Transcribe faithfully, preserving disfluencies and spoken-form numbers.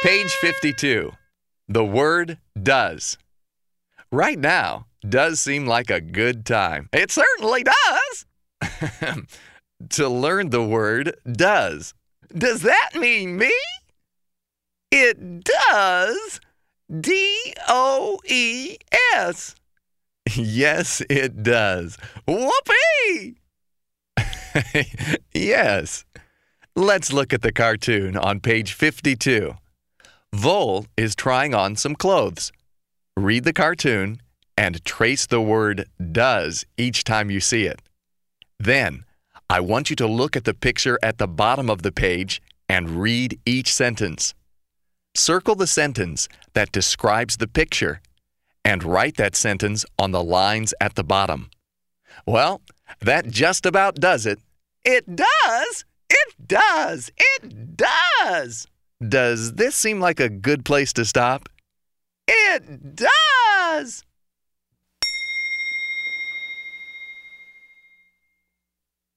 Page fifty-two. The word does. Right now, does seem like a good time. It certainly does. To learn the word does. Does that mean me? It does. D O E S. Yes, it does. Whoopee! Yes. Let's look at the cartoon on page fifty-two. Vol is trying on some clothes. Read the cartoon and trace the word does each time you see it. Then, I want you to look at the picture at the bottom of the page and read each sentence. Circle the sentence that describes the picture and write that sentence on the lines at the bottom. Well, that just about does it. It does! It does! It does! Does this seem like a good place to stop? It does!